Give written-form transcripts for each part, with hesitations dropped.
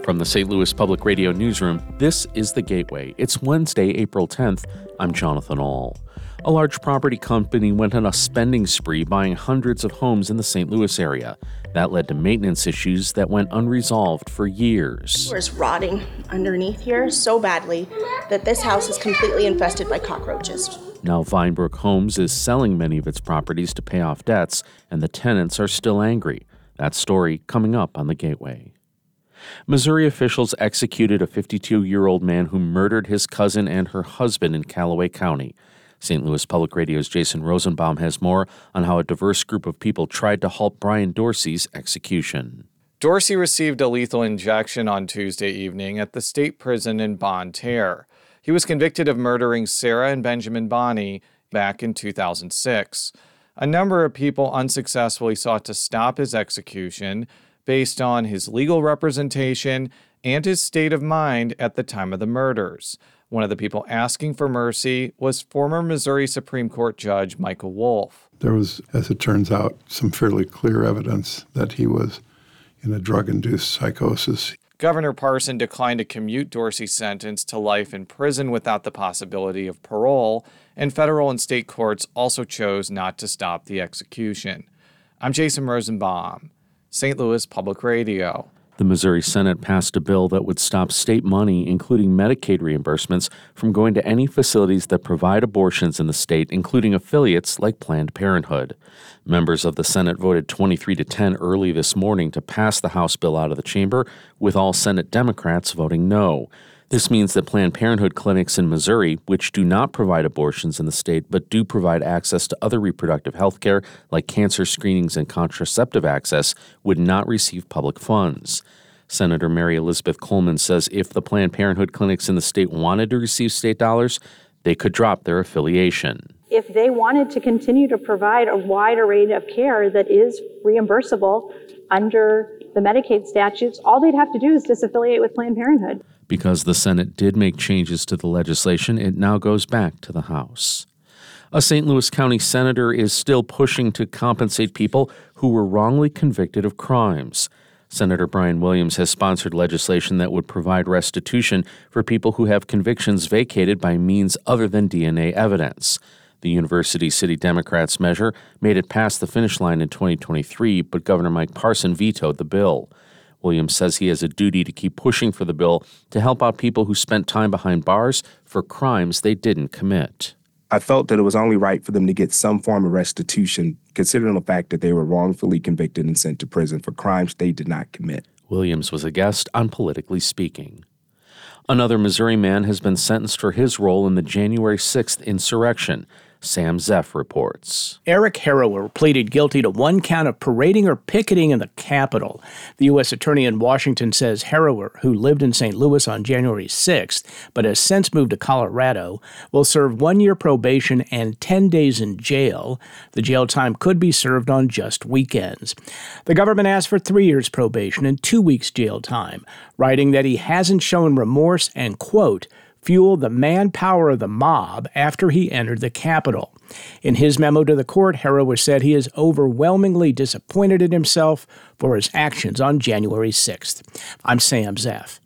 From the St. Louis Public Radio newsroom, this is The Gateway. It's Wednesday, April 10th. I'm Jonathan Ahl. A large property company went on a spending spree buying hundreds of homes in the St. Louis area. That led to maintenance issues that went unresolved for years. It's rotting underneath here so badly that this house is completely infested by cockroaches. Now Vinebrook Homes is selling many of its properties to pay off debts, and the tenants are still angry. That story coming up on The Gateway. Missouri officials executed a 52-year-old man who murdered his cousin and her husband in Callaway County. St. Louis Public Radio's Jason Rosenbaum has more on how a diverse group of people tried to halt Brian Dorsey's execution. Dorsey received a lethal injection on Tuesday evening at the state prison in Bonne Terre. He was convicted of murdering Sarah and Benjamin Bonney back in 2006. A number of people unsuccessfully sought to stop his execution based on his legal representation and his state of mind at the time of the murders. One of the people asking for mercy was former Missouri Supreme Court Judge Michael Wolff. There was, as it turns out, some fairly clear evidence that he was in a drug-induced psychosis. Governor Parson declined to commute Dorsey's sentence to life in prison without the possibility of parole, and federal and state courts also chose not to stop the execution. I'm Jason Rosenbaum, St. Louis Public Radio. The Missouri Senate passed a bill that would stop state money, including Medicaid reimbursements, from going to any facilities that provide abortions in the state, including affiliates like Planned Parenthood. Members of the Senate voted 23-10 early this morning to pass the House bill out of the chamber, with all Senate Democrats voting no. This means that Planned Parenthood clinics in Missouri, which do not provide abortions in the state but do provide access to other reproductive health care like cancer screenings and contraceptive access, would not receive public funds. Senator Mary Elizabeth Coleman says if the Planned Parenthood clinics in the state wanted to receive state dollars, they could drop their affiliation. If they wanted to continue to provide a wide array of care that is reimbursable under the Medicaid statutes, all they'd have to do is disaffiliate with Planned Parenthood. Because the Senate did make changes to the legislation, it now goes back to the House. A St. Louis County senator is still pushing to compensate people who were wrongly convicted of crimes. Senator Brian Williams has sponsored legislation that would provide restitution for people who have convictions vacated by means other than DNA evidence. The University City Democrats' measure made it past the finish line in 2023, but Governor Mike Parson vetoed the bill. Williams says he has a duty to keep pushing for the bill to help out people who spent time behind bars for crimes they didn't commit. I felt that it was only right for them to get some form of restitution, considering the fact that they were wrongfully convicted and sent to prison for crimes they did not commit. Williams was a guest on Politically Speaking. Another Missouri man has been sentenced for his role in the January 6th insurrection. Sam Zeff reports. Eric Harrower pleaded guilty to one count of parading or picketing in the Capitol. The U.S. Attorney in Washington says Harrower, who lived in St. Louis on January 6th but has since moved to Colorado, will serve 1 year probation and 10 days in jail. The jail time could be served on just weekends. The government asked for 3 years probation and 2 weeks jail time, writing that he hasn't shown remorse and, quote, fuel the manpower of the mob after he entered the Capitol. In his memo to the court, Harrower said he is overwhelmingly disappointed in himself for his actions on January 6th. I'm Sam Zeff.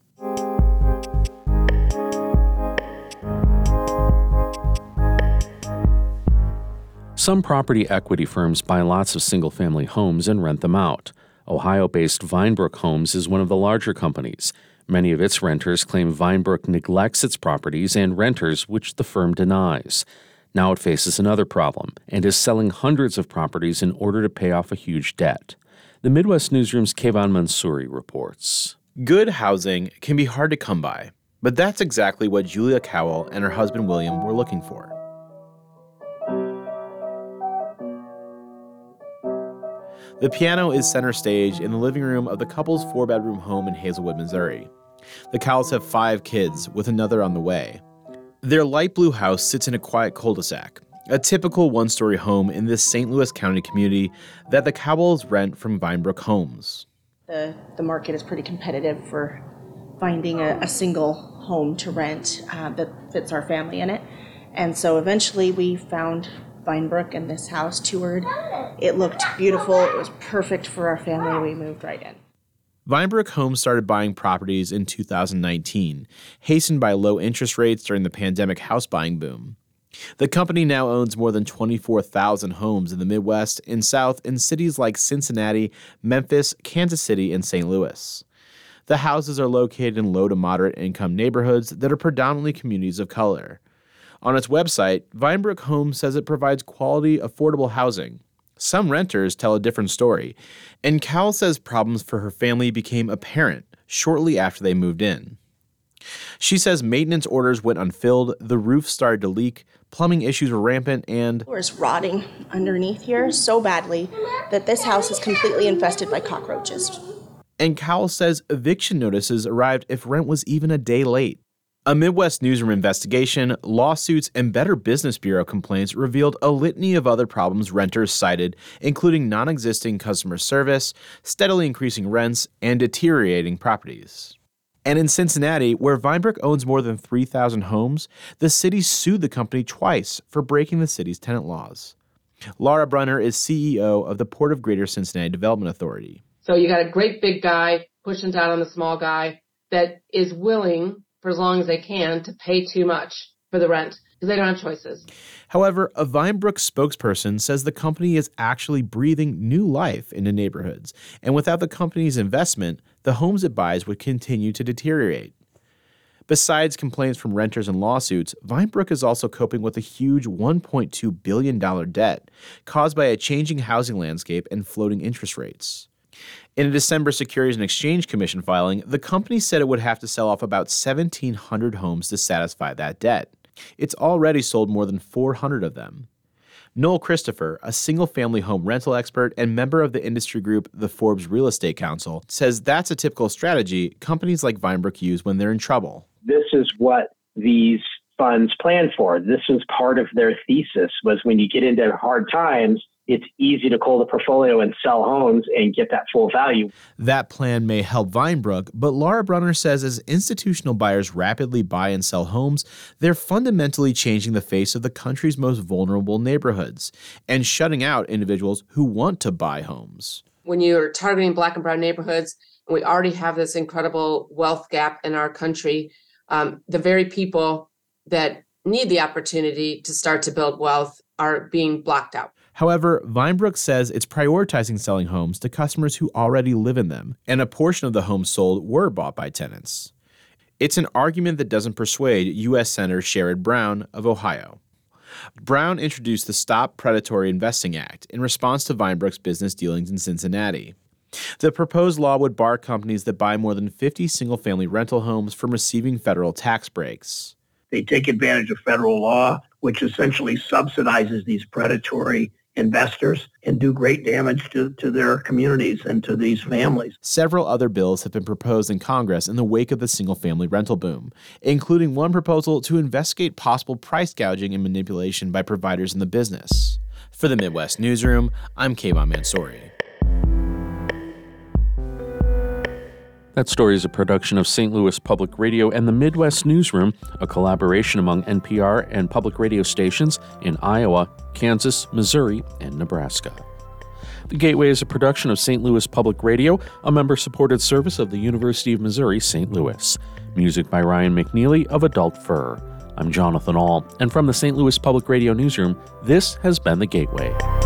Some property equity firms buy lots of single-family homes and rent them out. Ohio-based Vinebrook Homes is one of the larger companies. Many of its renters claim Vinebrook neglects its properties and renters, which the firm denies. Now it faces another problem and is selling hundreds of properties in order to pay off a huge debt. The Midwest Newsroom's Kayvon Mansouri reports. Good housing can be hard to come by, but that's exactly what Julia Cowell and her husband William were looking for. The piano is center stage in the living room of the couple's 4-bedroom home in Hazelwood, Missouri. The Cowells have 5 kids, with another on the way. Their light blue house sits in a quiet cul-de-sac, a typical one-story home in this St. Louis County community that the Cowells rent from Vinebrook Homes. The market is pretty competitive for finding a single home to rent that fits our family in it. And so eventually we found Vinebrook, and this house toured. It looked beautiful. It was perfect for our family. We moved right in. Vinebrook Homes started buying properties in 2019, hastened by low interest rates during the pandemic house buying boom. The company now owns more than 24,000 homes in the Midwest and South in cities like Cincinnati, Memphis, Kansas City, and St. Louis. The houses are located in low to moderate income neighborhoods that are predominantly communities of color. On its website, Vinebrook Homes says it provides quality, affordable housing. Some renters tell a different story, and Cowell says problems for her family became apparent shortly after they moved in. She says maintenance orders went unfilled, the roof started to leak, plumbing issues were rampant, and The floor is rotting underneath here so badly that this house is completely infested by cockroaches. And Cowell says eviction notices arrived if rent was even a day late. A Midwest Newsroom investigation, lawsuits, and Better Business Bureau complaints revealed a litany of other problems renters cited, including non-existing customer service, steadily increasing rents, and deteriorating properties. And in Cincinnati, where Vinebrook owns more than 3,000 homes, the city sued the company twice for breaking the city's tenant laws. Laura Brunner is CEO of the Port of Greater Cincinnati Development Authority. So you got a great big guy pushing down on the small guy that is willing, for as long as they can, to pay too much for the rent because they don't have choices. However, a Vinebrook spokesperson says the company is actually breathing new life into neighborhoods, and without the company's investment, the homes it buys would continue to deteriorate. Besides complaints from renters and lawsuits, Vinebrook is also coping with a huge $1.2 billion debt caused by a changing housing landscape and floating interest rates. In a December Securities and Exchange Commission filing, the company said it would have to sell off about 1,700 homes to satisfy that debt. It's already sold more than 400 of them. Noel Christopher, a single-family home rental expert and member of the industry group the Forbes Real Estate Council, says that's a typical strategy companies like Vinebrook use when they're in trouble. This is what these funds plan for. This is part of their thesis, was when you get into hard times, it's easy to cull the portfolio and sell homes and get that full value. That plan may help Vinebrook, but Laura Brunner says as institutional buyers rapidly buy and sell homes, they're fundamentally changing the face of the country's most vulnerable neighborhoods and shutting out individuals who want to buy homes. When you're targeting Black and brown neighborhoods, and we already have this incredible wealth gap in our country, the very people that need the opportunity to start to build wealth are being blocked out. However, Vinebrook says it's prioritizing selling homes to customers who already live in them, and a portion of the homes sold were bought by tenants. It's an argument that doesn't persuade U.S. Senator Sherrod Brown of Ohio. Brown introduced the Stop Predatory Investing Act in response to Vinebrook's business dealings in Cincinnati. The proposed law would bar companies that buy more than 50 single-family rental homes from receiving federal tax breaks. They take advantage of federal law, which essentially subsidizes these predatory investors and do great damage to their communities and to these families. Several other bills have been proposed in Congress in the wake of the single-family rental boom, including one proposal to investigate possible price gouging and manipulation by providers in the business. For the Midwest Newsroom, I'm Kayvon Mansouri. That story is a production of St. Louis Public Radio and the Midwest Newsroom, a collaboration among NPR and public radio stations in Iowa, Kansas, Missouri, and Nebraska. The Gateway is a production of St. Louis Public Radio, a member-supported service of the University of Missouri, St. Louis. Music by Ryan McNeely of Adult Fur. I'm Jonathan Ahl, and from the St. Louis Public Radio Newsroom, this has been The Gateway.